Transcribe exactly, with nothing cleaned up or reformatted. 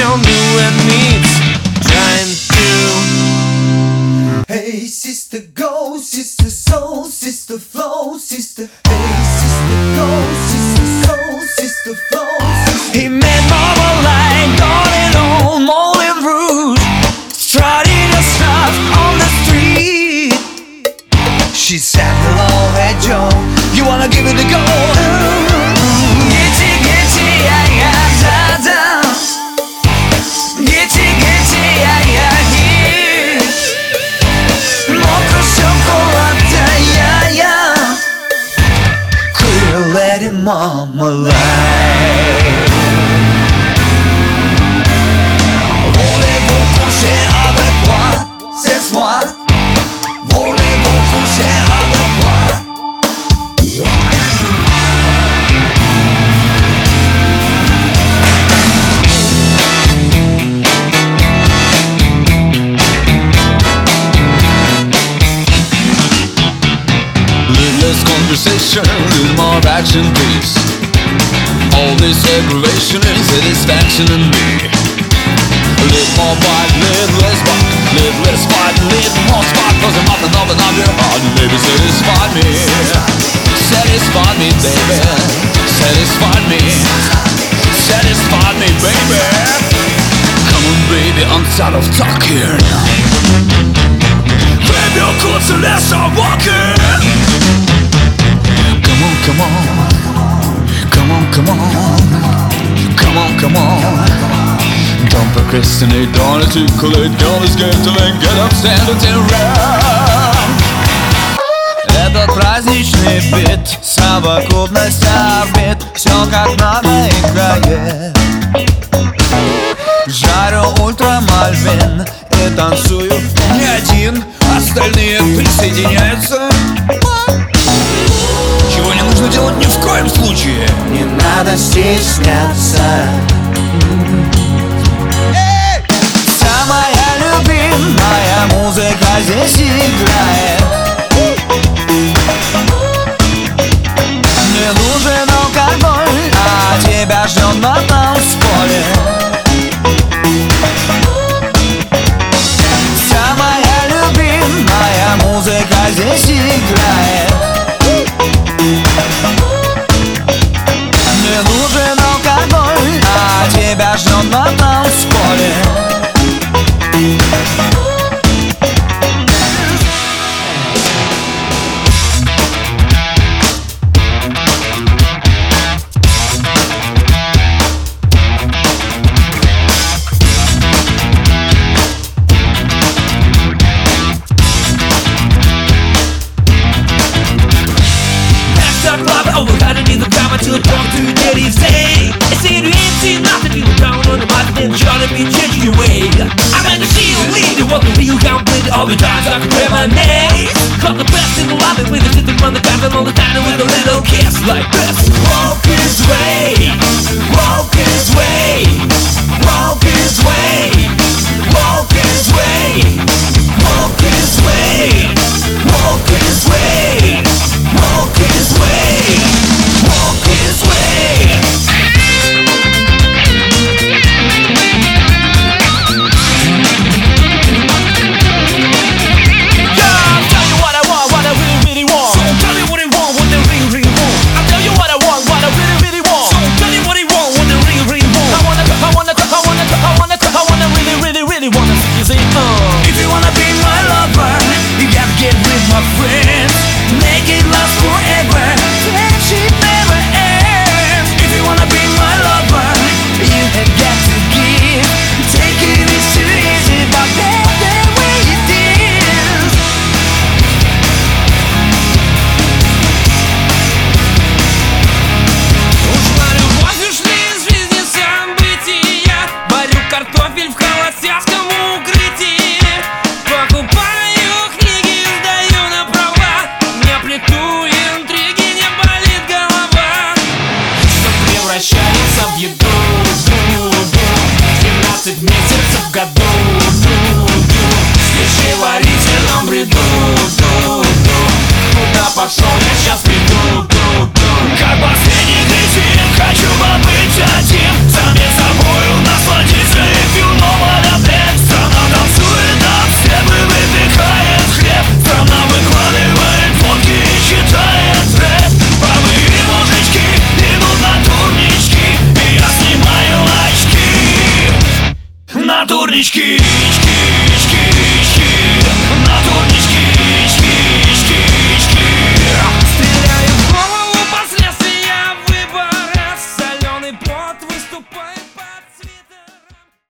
still new and needs trying to. Hey sister, go, sister soul, sister flow, sister. Hey sister, go, sister soul, sister flow, sister. He made Marmalade, got it on Moulin Rouge, strutting her stuff on the street. She said, hello, hey Joe, you wanna give it a go? Gitty, gitty, yeah, yeah, da, da. Gitty, gitty, yeah, yeah, here's mocha chocolate, yeah, yeah. Clear lady Marmalade. Voulez-vous coucher avec moi ce soir? Voulez-vous coucher avec moi? Less conversation, little more action please. All this aggravation and satisfaction in me. A little more bite, little less bite, little less fight, little more spot. Cause I'm nothing of an of your heart. Baby, satisfy me. Satisfy me, baby. Satisfy me. Satisfy me, baby. Come on, baby, I'm tired of talking. Baby, you're cool, so let's start walking. Come on, come on, come on, come on, come on, come on. Don't procrastinate, don't articulate, don't escape till then get up, stand up and run. Этот праздничный бит, совокупность орбит, все как надо играет. Жарю ультрамальвин и танцую не один, остальные присоединяются. Чего не нужно делать ни в коем случае. Не надо стесняться. Самая любимая музыка здесь играет. Не нужен алкоголь, а тебя ждет на танцполе. Самая любимая музыка здесь играет. Не нужен алкоголь, а тебя ждет на танцполе. Till it comes to daddy's day. I say you ain't seen nothing. People down on the market and trying to be changing your way. I'm gonna see you lead. You want the real complete. All the times I can grab my name. Call the best in the lobby with a sitting on the top and all the time with a little kiss like this. Walk his way, walk his way, walk his way, walk his way, walk his way, walk his way, walk his way. Walk his way. Yeah, I'll tell you what I want, what I really, really want. So tell me what I want, what I really, really want. I'll tell you what I want, what I really, really want. So tell me what I want, what I really, really want. I wanna, I wanna, I wanna, I wanna, I wanna really, really, really wanna see you say, uh. If you wanna be my lover, you gotta get with my friends. Make it last forever. Friendship never ends. If you wanna be my lover, you have got to give. Take it is too easy, but that's the way it is. Уж на любовь ушли из жизни события. Варю картофель в холостяцком укрытии. Покупаю книги, сдаю на права. Не плету интриги, не болит голова. Что превращается в еду, двенадцать месяцев в году. Спеши в варительном бреду. Куда пошел, я сейчас приду. Как последний кретин, хочу побыть один. Сам я собою насладиться. на турнички.